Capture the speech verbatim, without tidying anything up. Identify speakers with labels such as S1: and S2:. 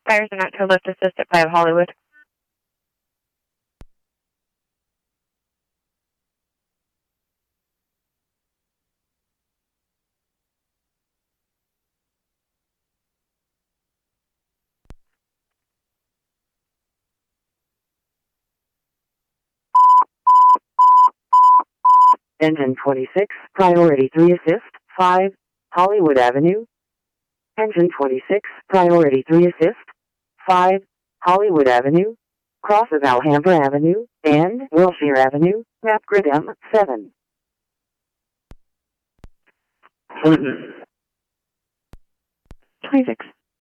S1: Fires are not to lift assist at five Hollywood.
S2: Engine twenty-six, priority three assist, five, Hollywood Avenue. Engine twenty-six, priority three assist, five, Hollywood Avenue. Cross of Alhambra Avenue and Wilshire Avenue, map grid M seven.
S1: twenty-six.